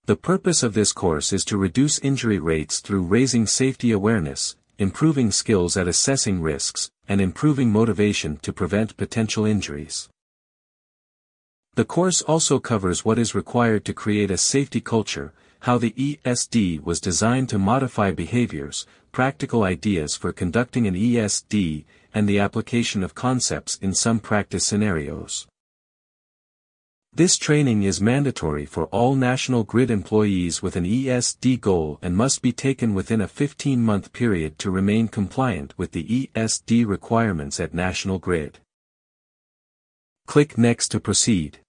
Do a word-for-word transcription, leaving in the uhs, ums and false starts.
The purpose of this course is to reduce injury rates through raising safety awareness, improving skills at assessing risks, and improving motivation to prevent potential injuries. The course also covers what is required to create a safety culture, how the E S D was designed to modify behaviors, practical ideas for conducting an E S D, and the application of concepts in some practice scenarios. This training is mandatory for all National Grid employees with an E S D goal and must be taken within a fifteen month period to remain compliant with the E S D requirements at National Grid. Click Next to proceed.